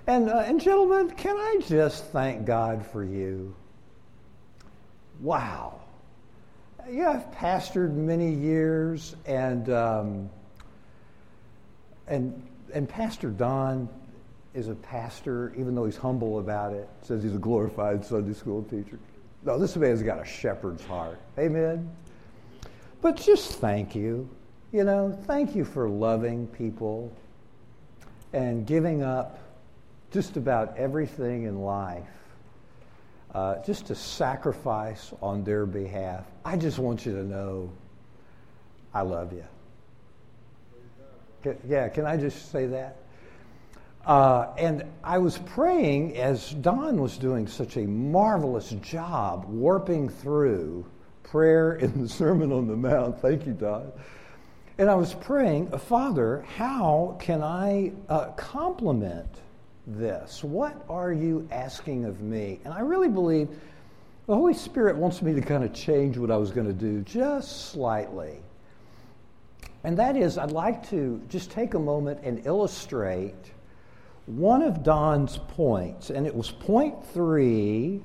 And gentlemen, can I just thank God for you? Wow. Yeah, I've pastored many years, and Pastor Don is a pastor, even though he's humble about it. Says he's a glorified Sunday school teacher. No, this man's got a shepherd's heart. Amen. But just thank you. Thank you for loving people and giving up just about everything in life, just to sacrifice on their behalf. I just want you to know I love you. Yeah, can I just say that? And I was praying as Don was doing such a marvelous job warping through prayer in the Sermon on the Mount. Thank you, Don. And I was praying, Father, how can I compliment this? What are you asking of me? And I really believe the Holy Spirit wants me to kind of change what I was going to do just slightly. And that is, I'd like to just take a moment and illustrate one of Don's points. And it was point 3,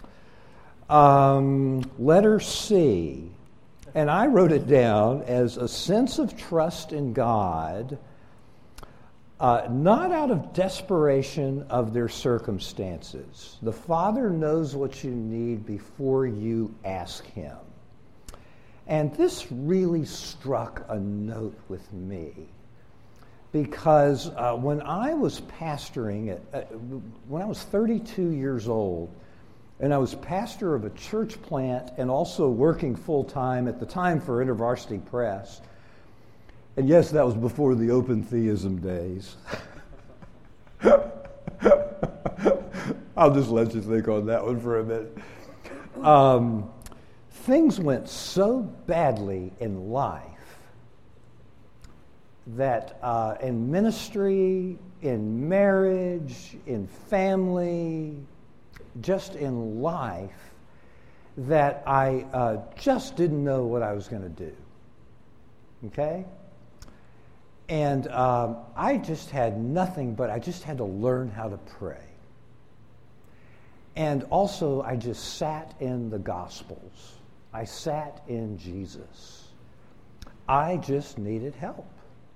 letter C. And I wrote it down as a sense of trust in God, not out of desperation of their circumstances. The Father knows what you need before you ask Him. And this really struck a note with me because when I was pastoring, when I was 32 years old, and I was pastor of a church plant and also working full-time at the time for InterVarsity Press. And yes, that was before the open theism days. I'll just let you think on that one for a minute. Things went so badly in life that in ministry, in marriage, in family, just in life, that I just didn't know what I was going to do. Okay? And I just had nothing, but I just had to learn how to pray. And also, I just sat in the Gospels. I sat in Jesus. I just needed help,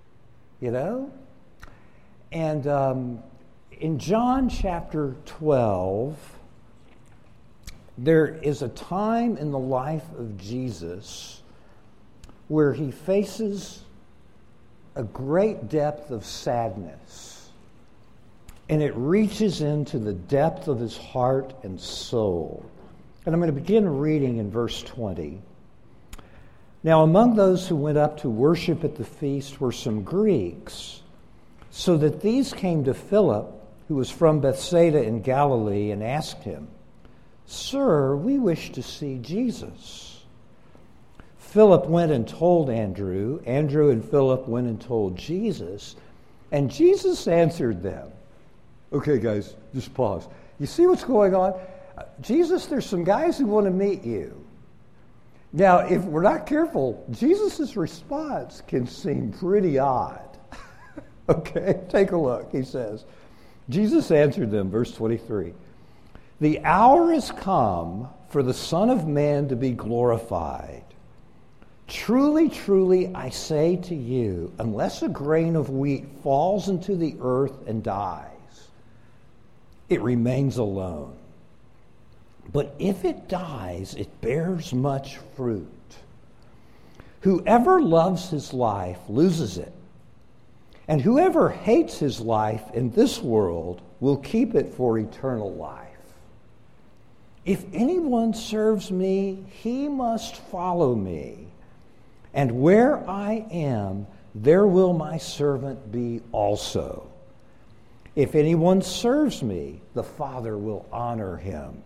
And in John chapter 12, there is a time in the life of Jesus where he faces a great depth of sadness, and it reaches into the depth of his heart and soul. And I'm going to begin reading in verse 20. Now, among those who went up to worship at the feast were some Greeks, so that these came to Philip, who was from Bethsaida in Galilee, and asked him, "Sir, we wish to see Jesus." Philip went and told Andrew. Andrew and Philip went and told Jesus. And Jesus answered them. Okay, guys, just pause. You see what's going on? Jesus, there's some guys who want to meet you. Now, if we're not careful, Jesus' response can seem pretty odd. Okay, take a look. He says, Jesus answered them, verse 23, "The hour is come for the Son of Man to be glorified. Truly, truly, I say to you, unless a grain of wheat falls into the earth and dies, it remains alone. But if it dies, it bears much fruit. Whoever loves his life loses it, and whoever hates his life in this world will keep it for eternal life. If anyone serves me, he must follow me, and where I am, there will my servant be also. If anyone serves me, the Father will honor him.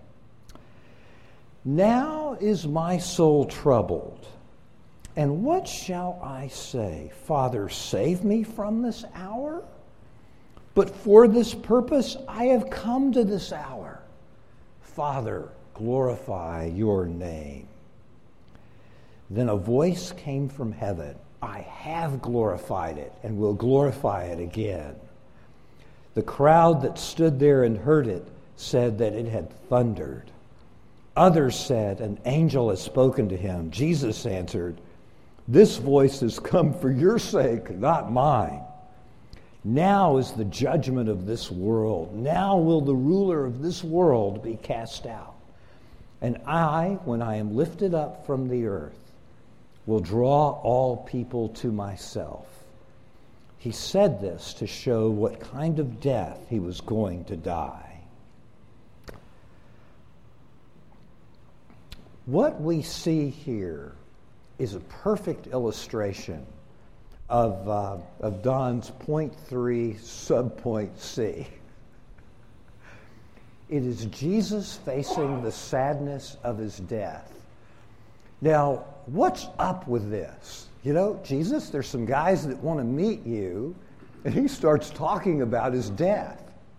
Now is my soul troubled, and what shall I say? Father, save me from this hour? But for this purpose I have come to this hour. Father, glorify your name." Then a voice came from heaven. I have glorified it and will glorify it again. The crowd that stood there and heard it said that it had thundered. Others said, an angel has spoken to him. Jesus answered, this voice has come for your sake, not mine. Now is the judgment of this world. Now will the ruler of this world be cast out. And I, when I am lifted up from the earth, will draw all people to myself. He said this to show what kind of death he was going to die. What we see here is a perfect illustration of Don's point 3 subpoint C. It is Jesus facing the sadness of his death. Now, what's up with this? You know, Jesus, there's some guys that want to meet you, and he starts talking about his death.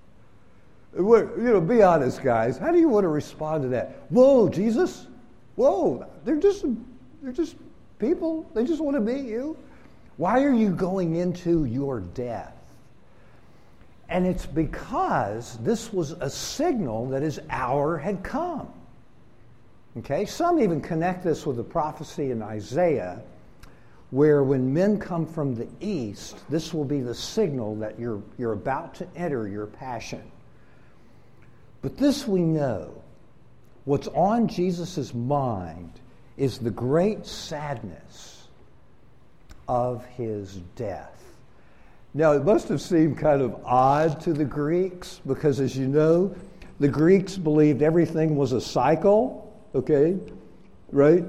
Be honest, guys. How do you want to respond to that? Whoa, Jesus. Whoa, they're just people. They just want to meet you. Why are you going into your death? And it's because this was a signal that his hour had come. Okay, some even connect this with the prophecy in Isaiah, where when men come from the east, this will be the signal that you're about to enter your passion. But this we know. What's on Jesus' mind is the great sadness of his death. Now, it must have seemed kind of odd to the Greeks because, as you know, the Greeks believed everything was a cycle, okay? Right?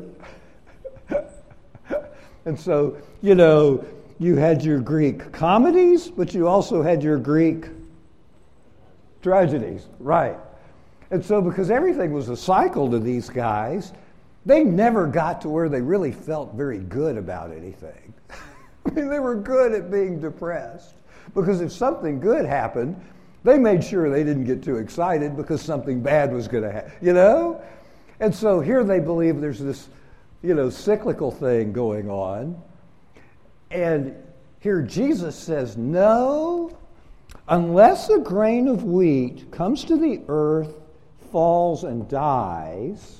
And so, you had your Greek comedies, but you also had your Greek tragedies, right? And so because everything was a cycle to these guys, they never got to where they really felt very good about anything. I mean, they were good at being depressed because if something good happened, they made sure they didn't get too excited because something bad was going to happen, And so here they believe there's this, cyclical thing going on. And here Jesus says, no, unless a grain of wheat comes to the earth, falls and dies,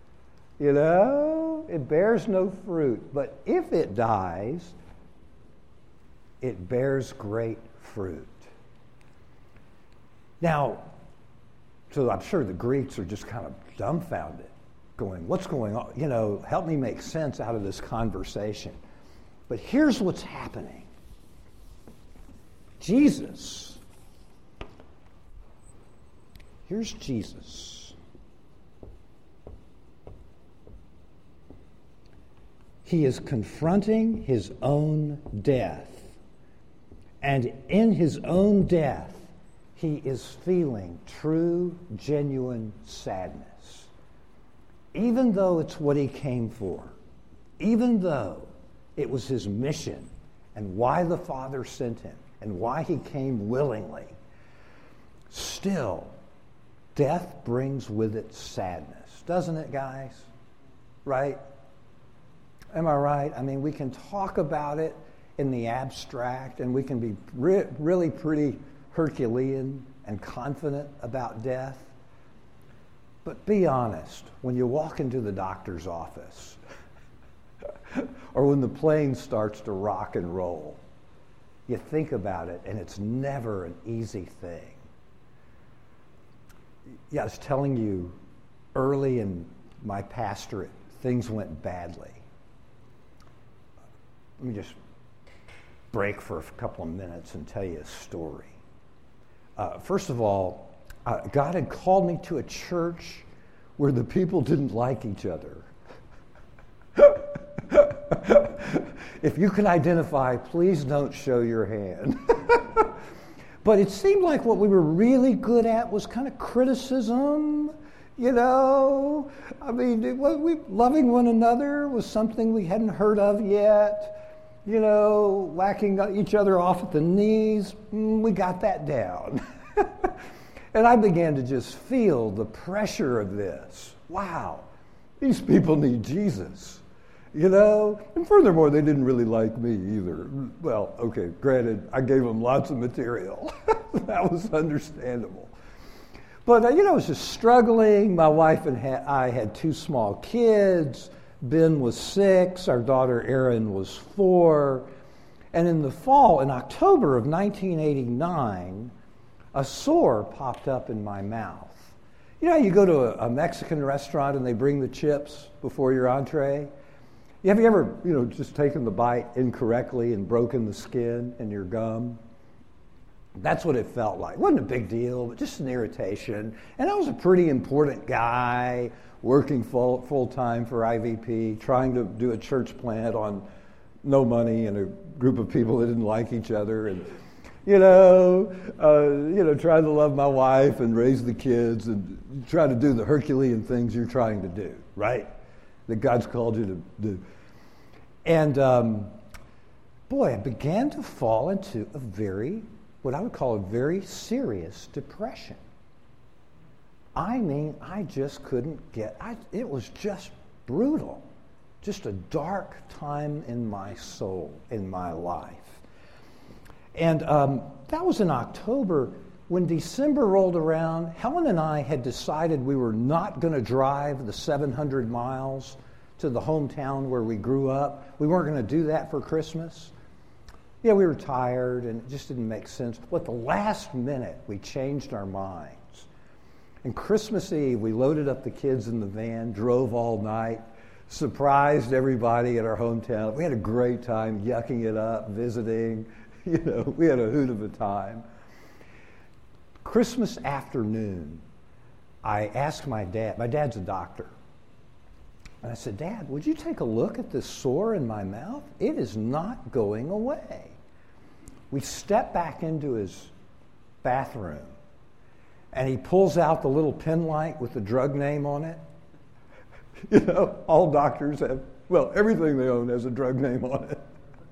it bears no fruit. But if it dies, it bears great fruit. Now, so I'm sure the Greeks are just kind of dumbfounded, going, what's going on? Help me make sense out of this conversation. But here's what's happening. Here's Jesus. He is confronting his own death. And in his own death, he is feeling true, genuine sadness. Even though it's what he came for. Even though it was his mission and why the Father sent him and why he came willingly. Still, death brings with it sadness, doesn't it, guys? Right? Am I right? I mean, we can talk about it in the abstract, and we can be really pretty Herculean and confident about death. But be honest, when you walk into the doctor's office, or when the plane starts to rock and roll, you think about it, and it's never an easy thing. Yeah, I was telling you, early in my pastorate, things went badly. Let me just break for a couple of minutes and tell you a story. First of all, God had called me to a church where the people didn't like each other. If you can identify, please don't show your hand. But it seemed like what we were really good at was kind of criticism, I mean, loving one another was something we hadn't heard of yet. Whacking each other off at the knees, we got that down. And I began to just feel the pressure of this. Wow, these people need Jesus. And furthermore, they didn't really like me either. Well, okay, granted, I gave them lots of material. That was understandable. But, I was just struggling. My wife and I had 2 small kids. Ben was 6. Our daughter Erin was 4. And in the fall, in October of 1989, a sore popped up in my mouth. You go to a Mexican restaurant and they bring the chips before your entree. Have you ever, just taken the bite incorrectly and broken the skin in your gum? That's what it felt like. It wasn't a big deal, but just an irritation. And I was a pretty important guy working full-time for IVP, trying to do a church plant on no money and a group of people that didn't like each other. And, trying to love my wife and raise the kids and try to do the Herculean things you're trying to do, right? That God's called you to do. And, I began to fall into what I would call a very serious depression. I just couldn't it was just brutal. Just a dark time in my soul, in my life. And that was in October. When December rolled around, Helen and I had decided we were not going to drive the 700 miles to the hometown where we grew up. We weren't going to do that for Christmas. We were tired and it just didn't make sense. But at the last minute, we changed our minds. And Christmas Eve, we loaded up the kids in the van, drove all night, surprised everybody at our hometown. We had a great time yucking it up, visiting. We had a hoot of a time. Christmas afternoon, I asked my dad's a doctor, and I said, Dad, would you take a look at this sore in my mouth? It is not going away. We stepped back into his bathroom, and he pulls out the little pen light with the drug name on it. All doctors have, everything they own has a drug name on it.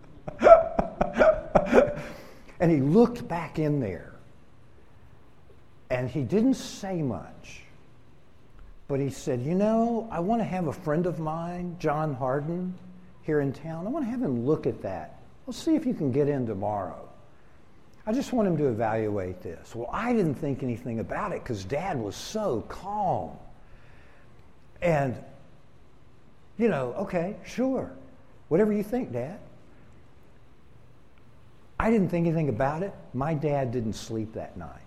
And he looked back in there, and he didn't say much, but he said, I want to have a friend of mine, John Harden, here in town. I want to have him look at that. Let's see if you can get in tomorrow. I just want him to evaluate this. Well, I didn't think anything about it because Dad was so calm. And, okay, sure. Whatever you think, Dad. I didn't think anything about it. My dad didn't sleep that night.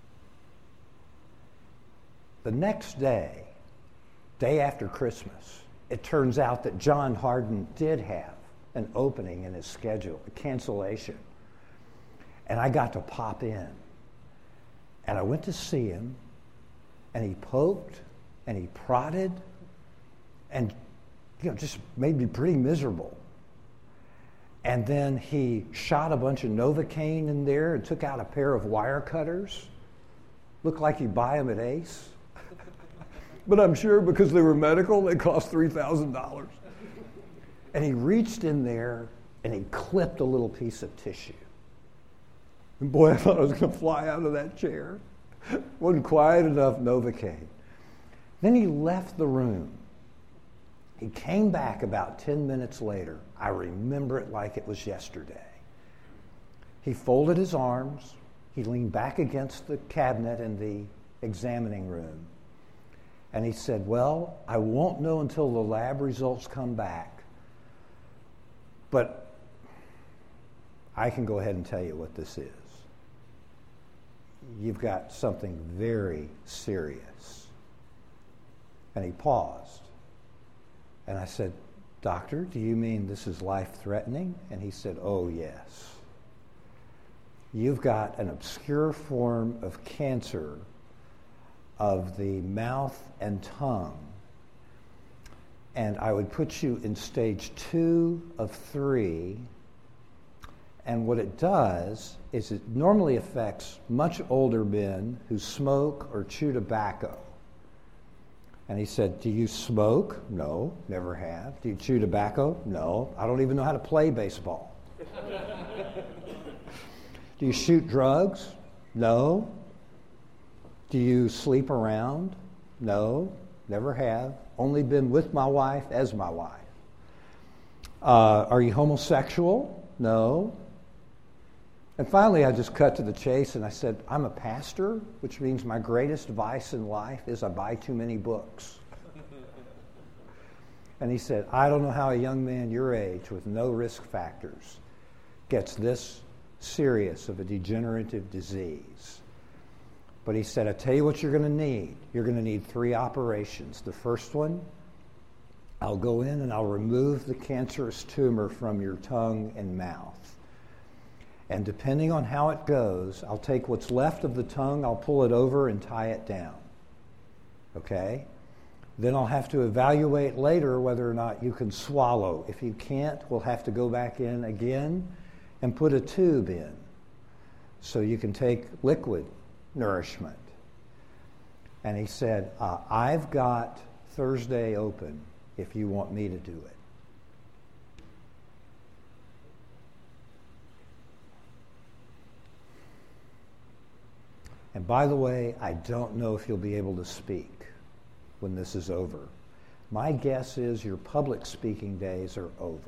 The next day after Christmas, it turns out that John Harden did have an opening in his schedule, a cancellation. And I got to pop in. And I went to see him, and he poked, and he prodded, and just made me pretty miserable. And then he shot a bunch of Novocaine in there and took out a pair of wire cutters. Looked like you buy them at Ace. But I'm sure because they were medical, they cost $3,000. And he reached in there and he clipped a little piece of tissue. And boy, I thought I was going to fly out of that chair. Wasn't quiet enough Novocaine. Then he left the room. He came back about 10 minutes later. I remember it like it was yesterday. He folded his arms. He leaned back against the cabinet in the examining room. And he said, well, I won't know until the lab results come back. But I can go ahead and tell you what this is. You've got something very serious. And he paused. And I said, Doctor, do you mean this is life-threatening? And he said, oh, yes. You've got an obscure form of cancer of the mouth and tongue. And I would put you in stage 2 of 3. And what it does is it normally affects much older men who smoke or chew tobacco. And he said, do you smoke? No, never have. Do you chew tobacco? No, I don't even know how to play baseball. Do you shoot drugs? No. Do you sleep around? No, never have. Only been with my wife as my wife. Are you homosexual? No. And finally, I just cut to the chase and I said, I'm a pastor, which means my greatest vice in life is I buy too many books. And he said, I don't know how a young man your age with no risk factors gets this serious of a degenerative disease. But he said, I tell you what you're going to need. You're going to need 3 operations. The first one, I'll go in and I'll remove the cancerous tumor from your tongue and mouth. And depending on how it goes, I'll take what's left of the tongue, I'll pull it over and tie it down. Okay? Then I'll have to evaluate later whether or not you can swallow. If you can't, we'll have to go back in again and put a tube in so you can take liquid nourishment. And he said, I've got Thursday open if you want me to do it. And by the way, I don't know if you'll be able to speak when this is over. My guess is your public speaking days are over.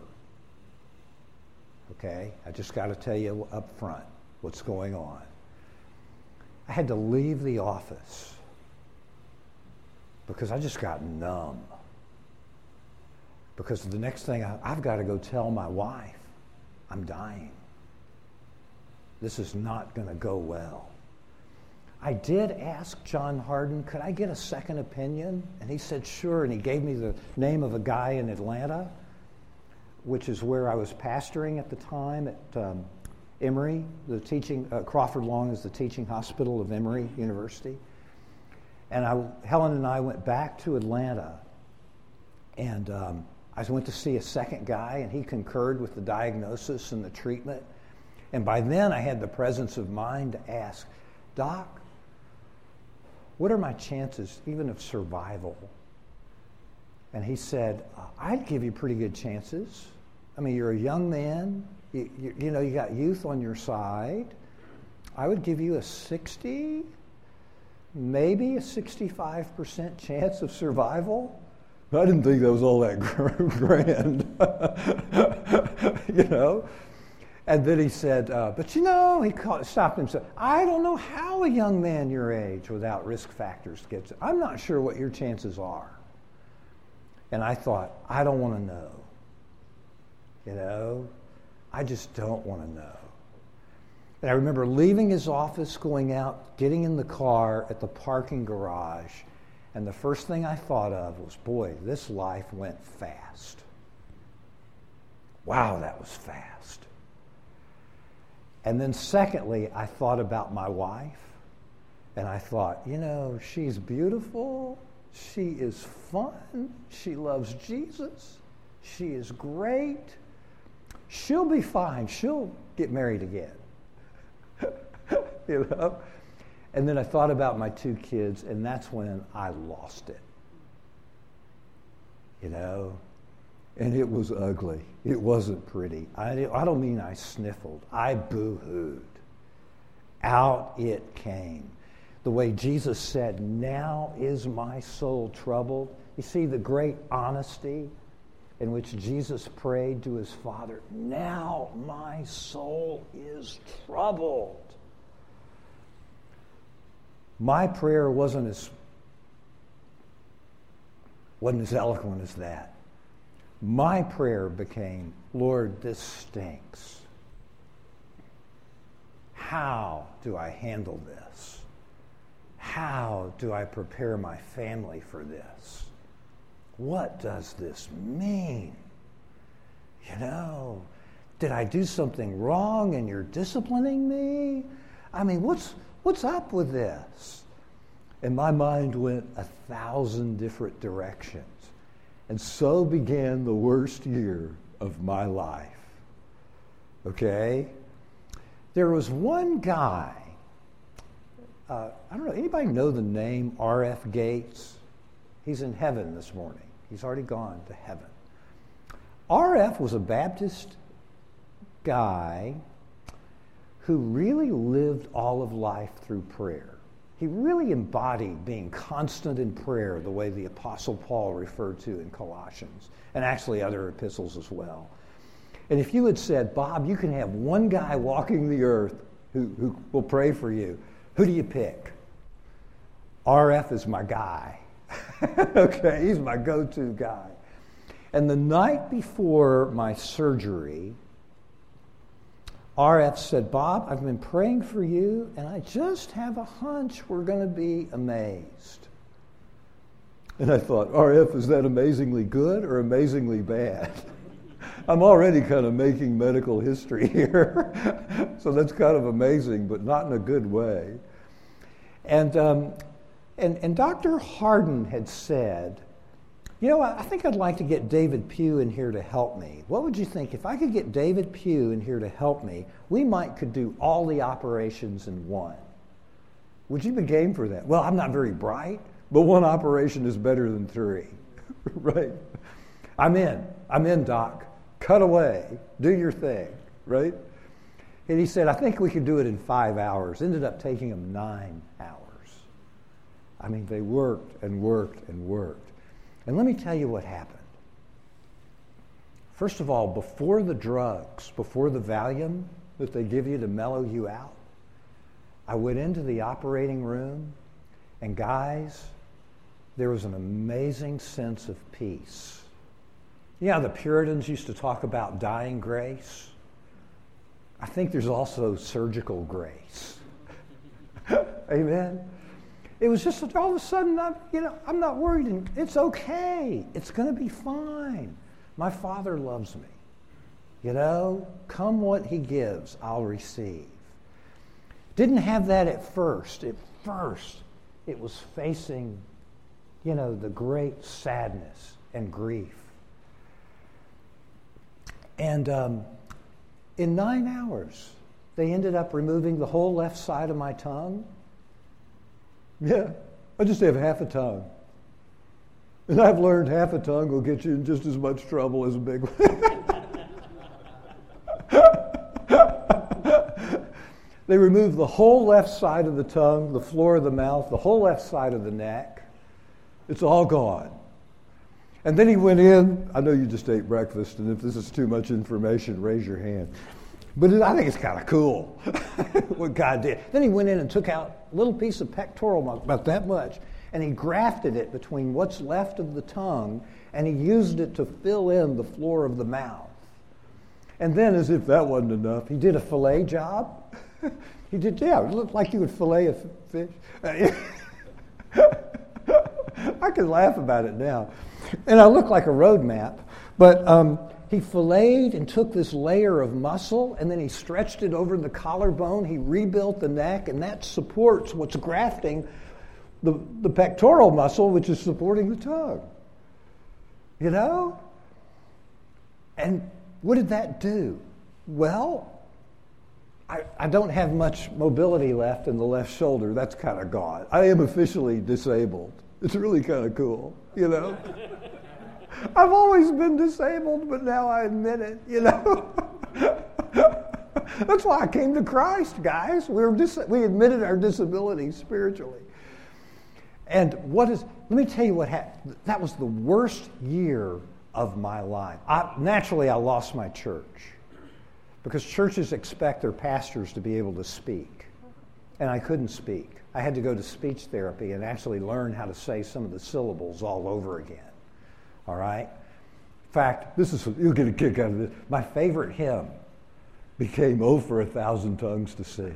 Okay? I just got to tell you up front what's going on. I had to leave the office because I just got numb. Because the next thing, I've got to go tell my wife, I'm dying. This is not going to go well. I did ask John Hardin, could I get a second opinion? And he said, sure. And he gave me the name of a guy in Atlanta, which is where I was pastoring at the time at Emory, the teaching, Crawford Long is the teaching hospital of Emory University. And Helen and I went back to Atlanta, and I went to see a second guy, and he concurred with the diagnosis and the treatment. And by then I had the presence of mind to ask, Doc, what are my chances even of survival? And he said, I'd give you pretty good chances. I mean, you're a young man. You know, you got youth on your side. I would give you a 60, maybe a 65% chance of survival. I didn't think that was all that grand, you know. And then he said, but you know, he stopped himself. I don't know how a young man your age without risk factors gets it. I'm not sure what your chances are. And I thought, I don't want to know. You know, I just don't want to know. And I remember leaving his office, going out, getting in the car at the parking garage, and the first thing I thought of was, boy, this life went fast. Wow, that was fast. And then secondly, I thought about my wife, and I thought, you know, she's beautiful, she is fun, she loves Jesus, she is great, she'll be fine, she'll get married again, you know? And then I thought about my 2 kids, and that's when I lost it, you know? And it was ugly. It wasn't pretty. I don't mean I sniffled. I boo-hooed. Out it came. The way Jesus said, now is my soul troubled. You see the great honesty in which Jesus prayed to his Father. Now my soul is troubled. My prayer wasn't as eloquent as that. My prayer became, Lord, this stinks. How do I handle this? How do I prepare my family for this? What does this mean? You know, did I do something wrong and you're disciplining me? I mean, what's up with this? And my mind went 1,000 different directions. And so began the worst year of my life. Okay? There was one guy, I don't know, anybody know the name R.F. Gates? He's in heaven this morning. He's already gone to heaven. R.F. was a Baptist guy who really lived all of life through prayer. He really embodied being constant in prayer the way the Apostle Paul referred to in Colossians, and actually other epistles as well. And if you had said, Bob, you can have one guy walking the earth who will pray for you, who do you pick? RF is my guy. Okay, he's my go-to guy. And the night before my surgery, RF said, Bob, I've been praying for you, and I just have a hunch we're going to be amazed. And I thought, RF, is that amazingly good or amazingly bad? I'm already kind of making medical history here. So that's kind of amazing, but not in a good way. And Dr. Hardin had said, you know, I think I'd like to get David Pugh in here to help me. What would you think? If I could get David Pugh in here to help me, we could do all the operations in one. Would you be game for that? Well, I'm not very bright, but one operation is better than three. Right? I'm in, Doc. Cut away. Do your thing. Right? And he said, I think we could do it in 5 hours. Ended up taking them 9 hours. I mean, they worked and worked and worked. And let me tell you what happened. First of all, before the drugs, before the Valium that they give you to mellow you out, I went into the operating room, and guys, there was an amazing sense of peace. Yeah, the Puritans used to talk about dying grace. I think there's also surgical grace. Amen? It was just all of a sudden, I'm not worried. And it's okay. It's going to be fine. My Father loves me. You know, come what he gives, I'll receive. Didn't have that at first. At first, it was facing, the great sadness and grief. And in 9 hours, they ended up removing the whole left side of my tongue. Yeah, I just have half a tongue. And I've learned half a tongue will get you in just as much trouble as a big one. They removed the whole left side of the tongue, the floor of the mouth, the whole left side of the neck. It's all gone. And then he went in. I know you just ate breakfast, and if this is too much information, raise your hand. But I think it's kind of cool what God did. Then he went in and took out a little piece of pectoral muscle, about that much, and he grafted it between what's left of the tongue, and he used it to fill in the floor of the mouth. And then, as if that wasn't enough, he did a fillet job. He did, it looked like you would fillet a fish. I can laugh about it now. And I look like a road map, but he filleted and took this layer of muscle, and then he stretched it over the collarbone. He rebuilt the neck, and that supports what's grafting the pectoral muscle, which is supporting the tongue. And what did that do? Well, I don't have much mobility left in the left shoulder. That's kind of gone. I am officially disabled. It's really kind of cool, I've always been disabled, but now I admit it, That's why I came to Christ, guys. We admitted our disability spiritually. And let me tell you what happened. That was the worst year of my life. Naturally, I lost my church because churches expect their pastors to be able to speak. And I couldn't speak. I had to go to speech therapy and actually learn how to say some of the syllables all over again. All right? In fact, you'll get a kick out of this. My favorite hymn became "Oh, for a Thousand Tongues to Sing."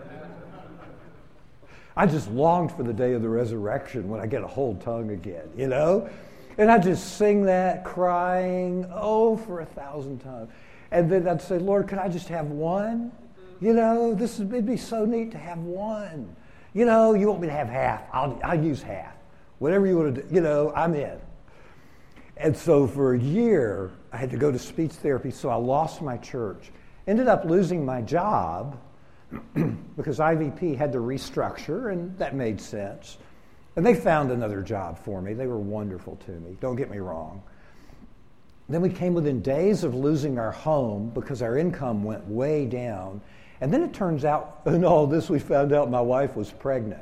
I just longed for the day of the resurrection when I get a whole tongue again, And I just sing that, crying, "Oh, for a thousand tongues." And then I'd say, "Lord, could I just have one? It'd be so neat to have one. You want me to have half? I'll use half. Whatever you want to do, I'm in." And so for a year, I had to go to speech therapy, so I lost my church. Ended up losing my job because IVP had to restructure, and that made sense. And they found another job for me. They were wonderful to me, don't get me wrong. Then we came within days of losing our home because our income went way down. And then it turns out, in all this, we found out my wife was pregnant.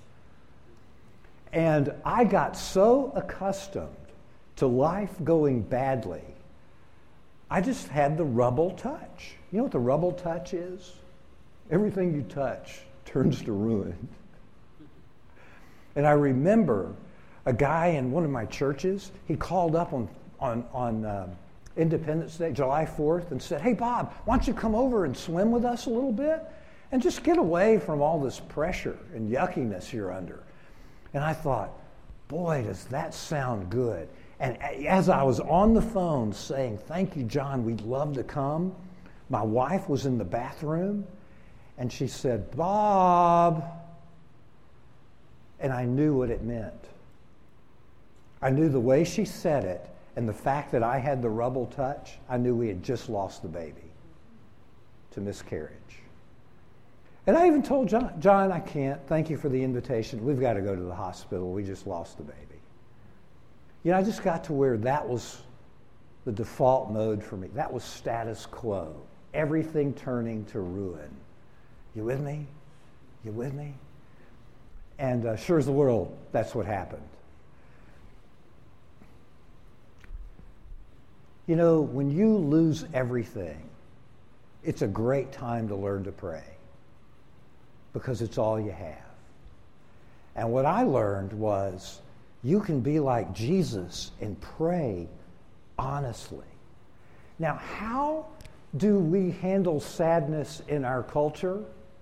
And I got so accustomed to life going badly I just had the rubble touch. You know what the rubble touch is? Everything you touch turns to ruin. And I remember a guy in one of my churches, he called up on Independence Day, July 4th, and said, "Hey, Bob, why don't you come over and swim with us a little bit and just get away from all this pressure and yuckiness you're under?" And I thought, boy, does that sound good. And as I was on the phone saying, "Thank you, John, we'd love to come," my wife was in the bathroom, and she said, "Bob," and I knew what it meant. I knew the way she said it and the fact that I had the rubble touch, I knew we had just lost the baby to miscarriage. And I even told John, "I can't. Thank you for the invitation. We've got to go to the hospital. We just lost the baby." You know, I just got to where that was the default mode for me. That was status quo. Everything turning to ruin. You with me? You with me? And sure as the world, that's what happened. You know, when you lose everything, it's a great time to learn to pray because it's all you have. And what I learned was you can be like Jesus and pray honestly. Now, how do we handle sadness in our culture?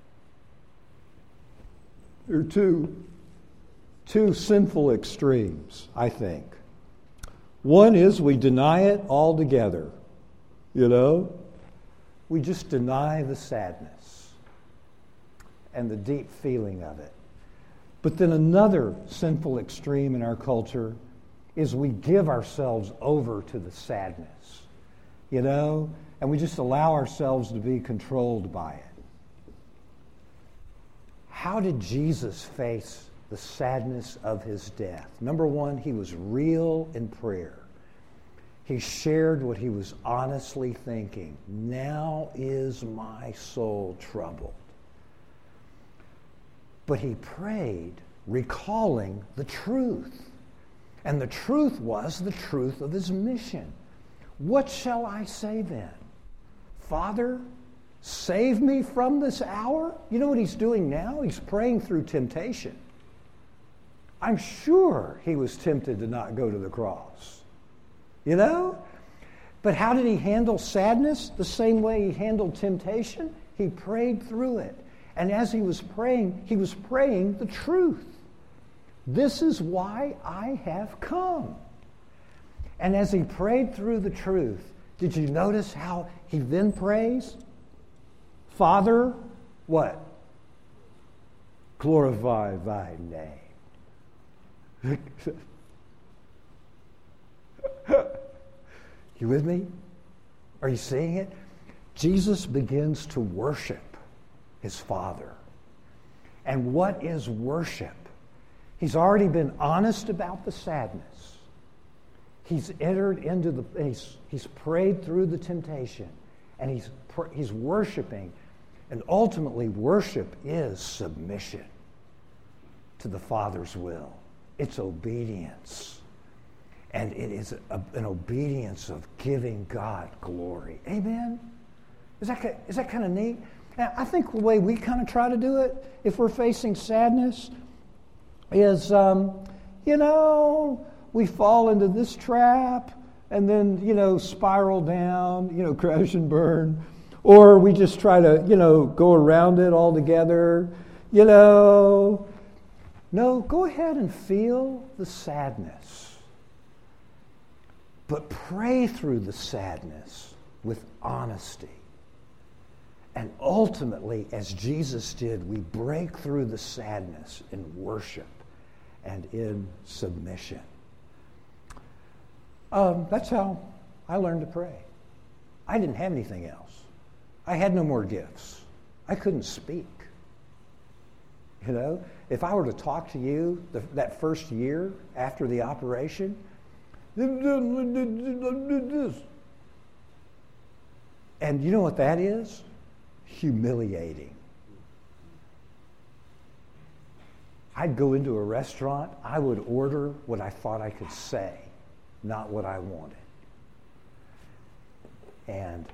There are two sinful extremes, I think. One is we deny it altogether, you know? We just deny the sadness and the deep feeling of it. But then another sinful extreme in our culture is we give ourselves over to the sadness, you know? And we just allow ourselves to be controlled by it. How did Jesus face the sadness of his death? Number one, he was real in prayer. He shared what he was honestly thinking. Now is my soul troubled. But he prayed recalling the truth. And the truth was the truth of his mission. What shall I say then? Father, save me from this hour? You know what he's doing now? He's praying through temptation. I'm sure he was tempted to not go to the cross. You know? But how did he handle sadness? The same way he handled temptation. He prayed through it. And as he was praying the truth. This is why I have come. And as he prayed through the truth, did you notice how he then prays? Father, what? Glorify thy name. You with me? Are you seeing it? Jesus begins to worship his Father. And what is worship? He's already been honest about the sadness. He's entered into he's prayed through the temptation, and he's worshiping. And ultimately, worship is submission to the Father's will. It's obedience. And it is an obedience of giving God glory. Amen? Is that kind of neat? Now, I think the way we kind of try to do it, if we're facing sadness, is, we fall into this trap and then, spiral down, crash and burn. Or we just try to, go around it altogether. No, go ahead and feel the sadness. But pray through the sadness with honesty. And ultimately, as Jesus did, we break through the sadness in worship and in submission. That's how I learned to pray. I didn't have anything else. I had no more gifts. I couldn't speak. If I were to talk to you that first year after the operation, and you know what that is? Humiliating. I'd go into a restaurant, I would order what I thought I could say, not what I wanted. And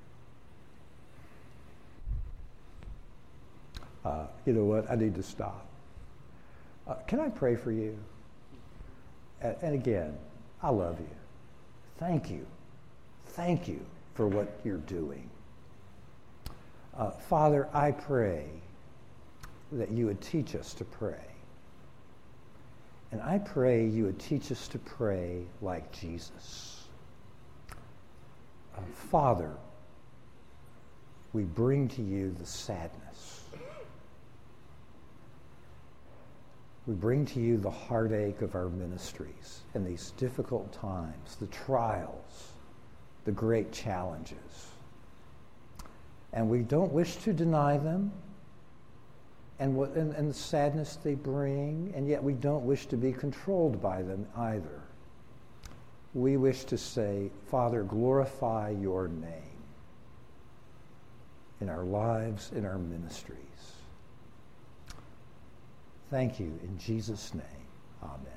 you know what? I need to stop. Can I pray for you? And again, I love you. Thank you. Thank you for what you're doing. Father, I pray that you would teach us to pray. And I pray you would teach us to pray like Jesus. Father, we bring to you the sadness. We bring to you the heartache of our ministries in these difficult times, the trials, the great challenges. And we don't wish to deny them and the sadness they bring, and yet we don't wish to be controlled by them either. We wish to say, Father, glorify your name in our lives, in our ministries. Thank you. In Jesus' name, amen.